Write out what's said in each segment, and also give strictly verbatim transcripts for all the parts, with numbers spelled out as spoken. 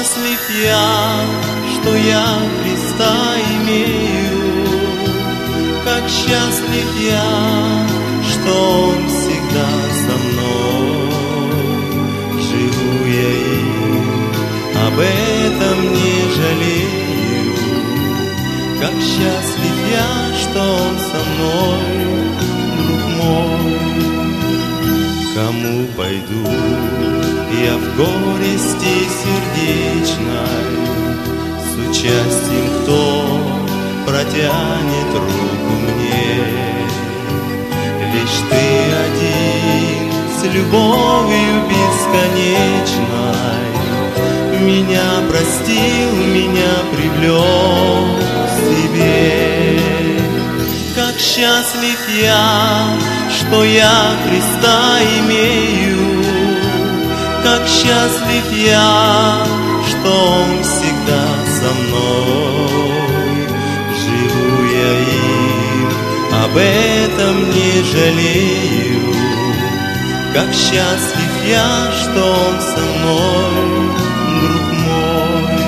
счастлив я, что я Христа имею, как счастлив я, что Он всегда со мной. Живу я им, об этом не жалею, как счастлив я, что Он со мной, друг мой. Кому пойду я в горести сердечной, с участием кто протянет руку мне? Лишь Ты один с любовью бесконечной меня простил, меня привлек к себе. Как счастлив я, что я Христа имею, как счастлив я, что Он всегда со мной. Живу я им, об этом не жалею, как счастлив я, что Он со мной, друг мой.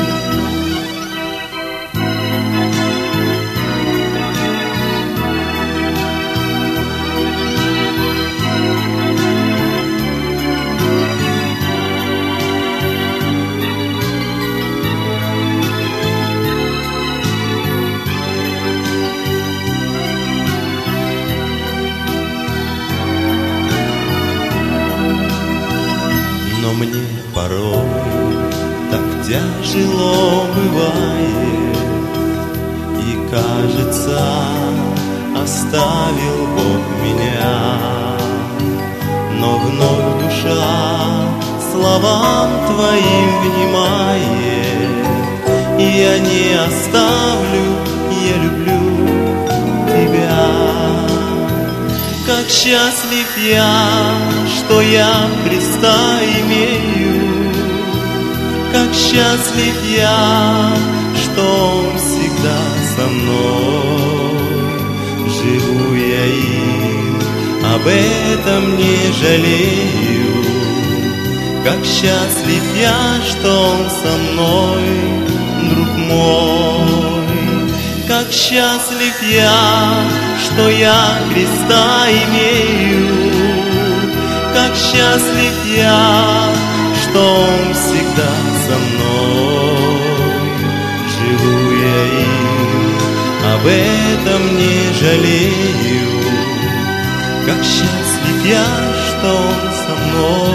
Но мне порой так тяжело бывает, и кажется, оставил Бог меня. Но вновь душа словам Твоим внимает, и я не оставлю, я люблю Тебя. Как счастлив я, что я Христа имею, как счастлив я, что Он всегда со мной. Живу я им, об этом не жалею, как счастлив я, что Он со мной, друг мой. Как счастлив я, что я Христа имею, как счастлив я, что Он всегда со мной. Живу я им, об этом не жалею, как счастлив я, что Он со мной.